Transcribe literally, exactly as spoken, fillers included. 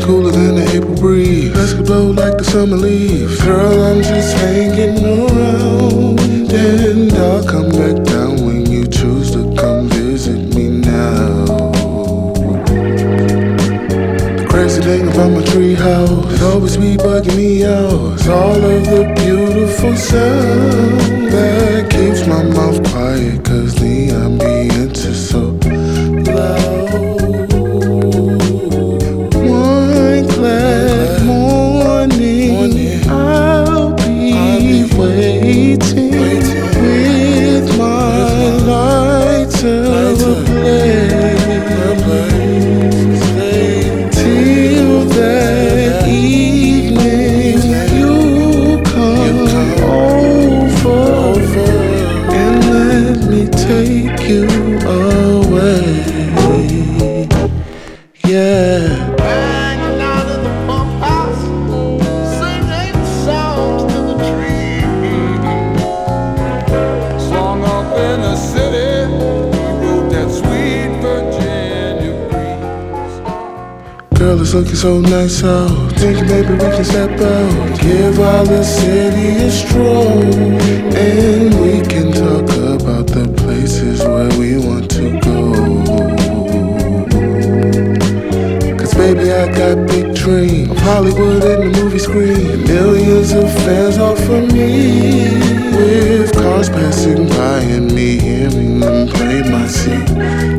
cooler than the April breeze. Let's go blow like the summer leaves. Girl, I'm just hanging around, and I'll come back down when you choose to come visit me now. The crazy thing about my treehouse, it always be bugging me out. It's all of the beautiful sound that keeps my mouth quiet, cause the ambience is so loud. One glad morning, I'll be waiting with my lighter ablaze till that evening you come over and let me take you away. Yeah. Hanging out in the pump house, singing songs to the trees. Slung up in the city, we wrote that sweet Virginia breeze. Girl, it's looking so nice out. Thinking maybe we can step out, give all the city a stroll, and we can talk about the places where we want to go. Baby, I got big dreams of Hollywood and the movie screen, millions of fans all for me, with cars passing by and me hearing them play my scene.